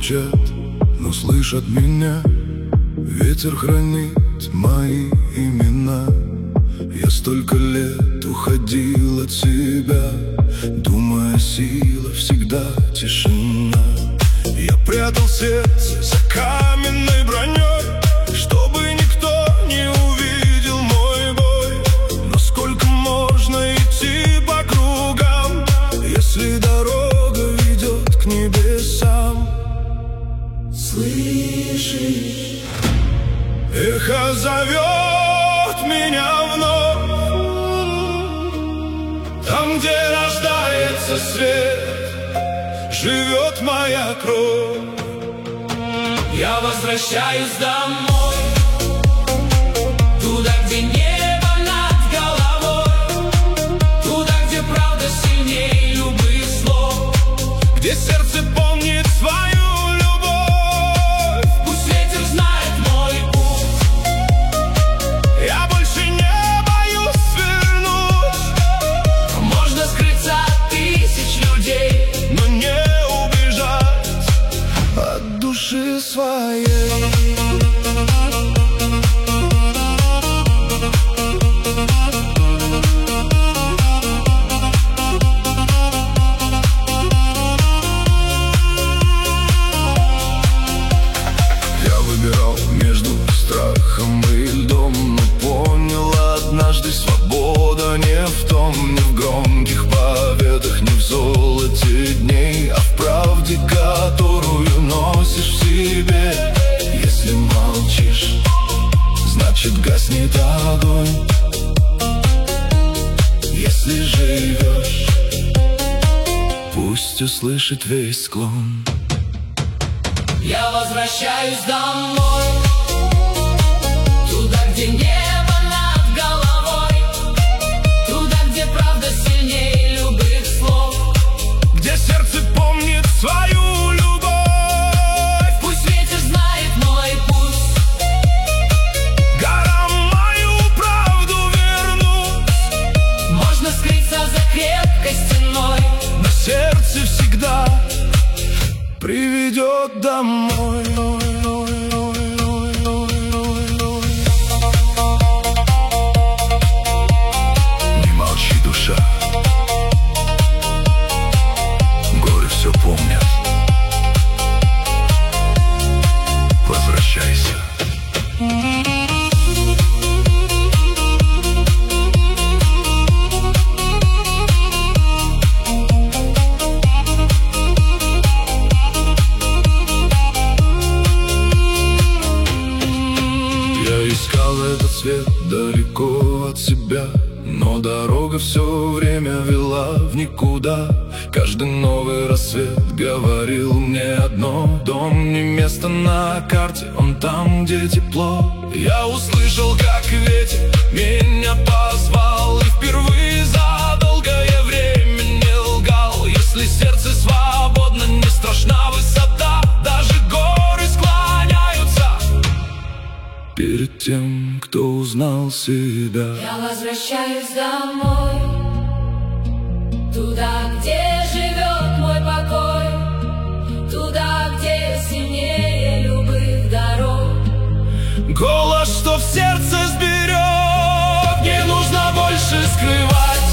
молчат, но слышат меня. Ветер хранит мои имена. Я столько лет уходил от себя, думая, сила всегда тишина. Я прятал сердце за каменной броней, чтобы никто не увидел мой бой. Но сколько можно идти по кругам, если дорога ведет к небесам? Слышишь? Эхо зовет меня вновь, там, где рождается свет, живет моя кровь. Я возвращаюсь домой, туда, где небо над головой, туда, где правда сильнее любых слов, где сердце помнит свою любовь. Пусть ветер знает мой путь, я больше не боюсь свернуть. Можно скрыться от тысяч людей, но не убежать от души своей. Я выбирал между страхом и льдом, но понял однажды: свобода не в том, не в громких победах, не в золоте дней, а в правде, которую носишь в себе. Если молчишь, значит гаснет огонь. Если живешь, пусть услышит весь склон. Я возвращаюсь домой, туда, где небо над головой, туда, где правда сильнее любых слов, где сердце помнит свою любовь. Пусть ветер знает мой путь, горам мою правду вернуть. Можно скрыться за крепкой стеной, но сердце всегда приведет домой. Не молчи, душа, горы все помнят. Возвращайся. Я искал этот свет далеко от себя, но дорога все время вела в никуда. Каждый новый рассвет говорил мне одно: дом не место на карте, он там, где тепло. Я услышал, как ветер меня позвал, и впервые за долгое время не лгал. Если сердце свободно, не страшна высота, даже горы склоняются перед тем, кто узнал себя. Я возвращаюсь домой, туда, где живет мой покой, туда, где сильнее любых дорог. Голос, что в сердце сберег, не нужно больше скрывать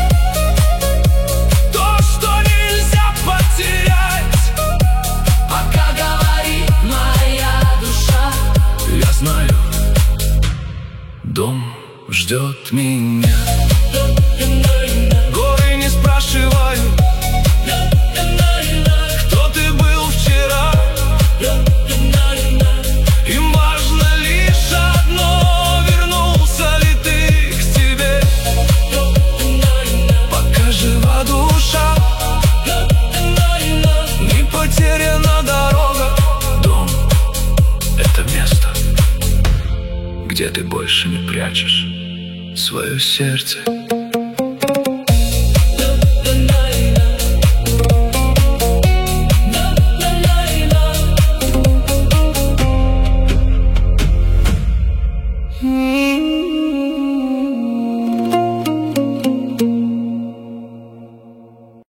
то, что нельзя потерять. Пока говорит моя душа, Я знаю, дом ждет меня. Горы не спрашивают, кто ты был вчера. Им важно лишь одно: вернулся ли ты к себе. Пока жива душа, не потеряна дорога. Дом — это место, где ты больше не прячешь свое сердце.